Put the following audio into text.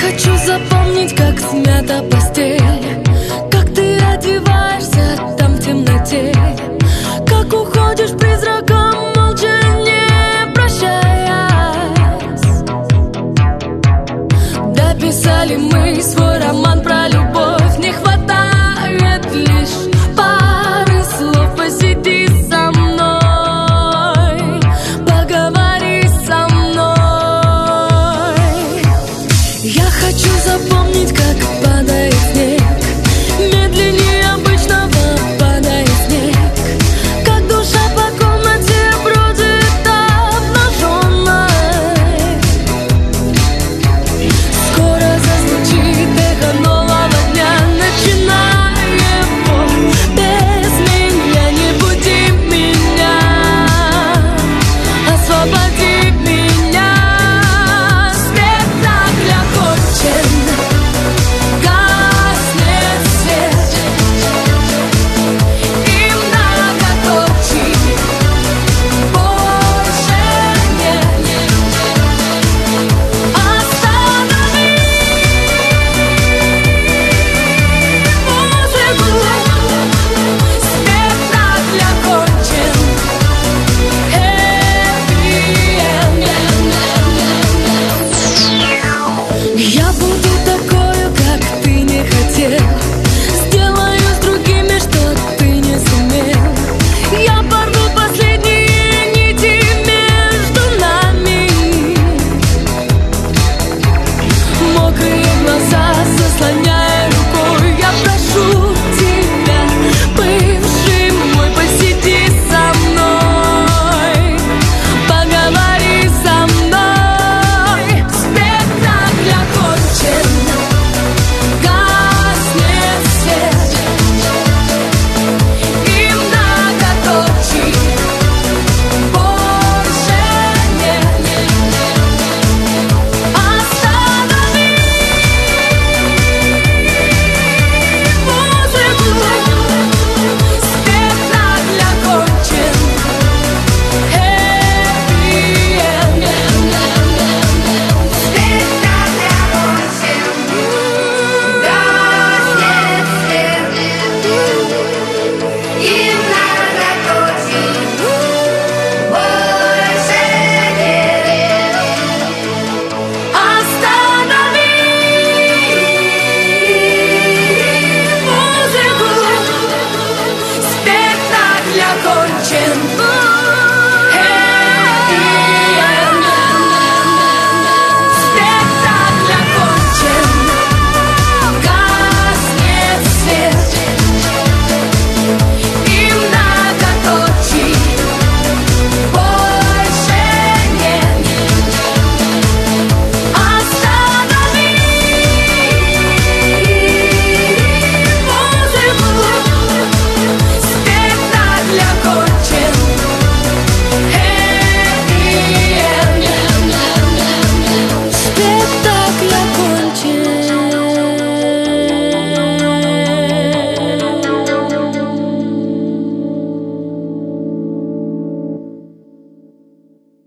хочу запомнить, как смята постель, как ты одеваешься там в темноте, как уходишь призраком, молча не прощаясь. Дописали мы свой роман про любовь, не хватает лишь пары слов. Посиди со мной, поговори со мной. Я хочу запомнить, как падает снег, медленнее обычного падает снег, как душа по комнате бродит обнаженной. Скоро зазвучит эхо нового дня, начиная его без меня. Не буди меня, освободи меня. Свет так окончен, гаснет свет, и многоточий больше нет. Останови музыку, свет так окончен, я буду такою, как ты не хотел, сделаю с другими, что ты не сумел. Я порву последние нити между нами, мокрые глаза заслоняют